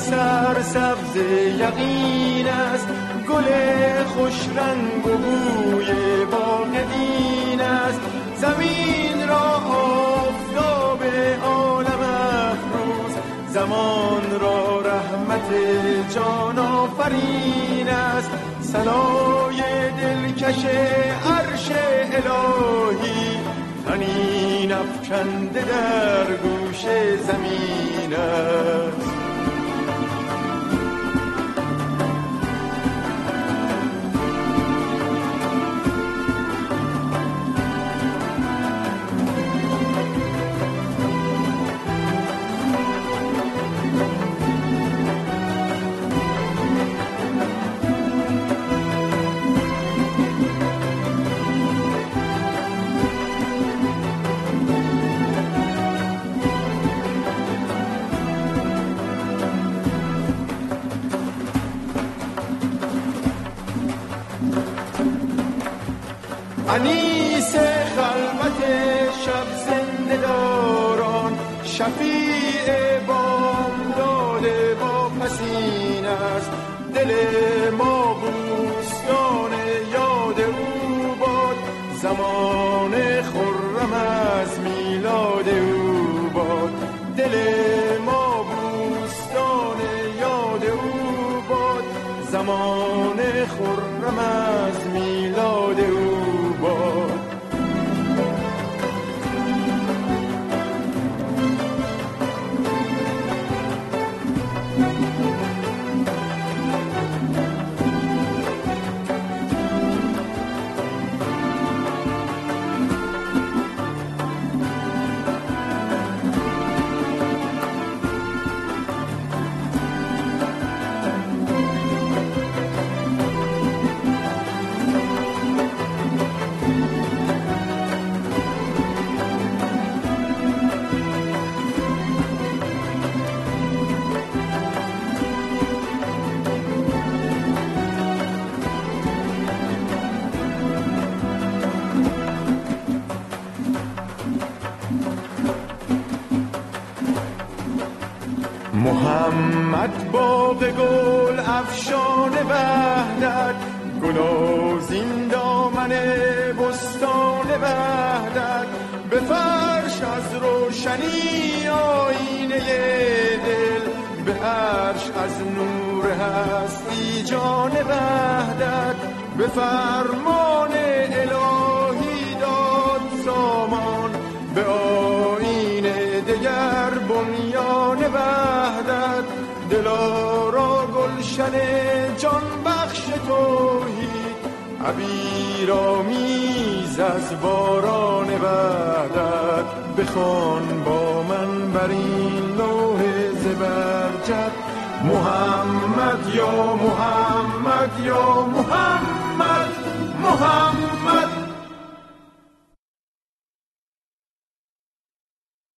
سرسبز یقین است، گل خوش رنگ و بوی باغ دین است. زمین را آفتاب عالم افروز، زمان را رحمت جان آفرین است. صلای دلکش عرش الهی، طنین افکنده در گوش زمین است. انیس خلوت شب زنده داران، شفیع بامداد با پسین است. دل ما بوستان یاد او باد، زمان خرم از میلاد او باد. دل ما بوستان یاد او باد، زمان خرم از میلاد او باد. محمد باغ گل افشان وحدت، گلازین دامن بستان وحدت. به فرش از روشنی آینه دل، به عرش از نور هستی جان وحدت. به فرمان الهی داد سامان، به آیین دگر بنیان وحدت. دلارا گلشن جان بخش توحید، عبیرآمیز از باران وحدت. بخوان با من بر این لوح زبرجد، محمد یا محمد یا محمد.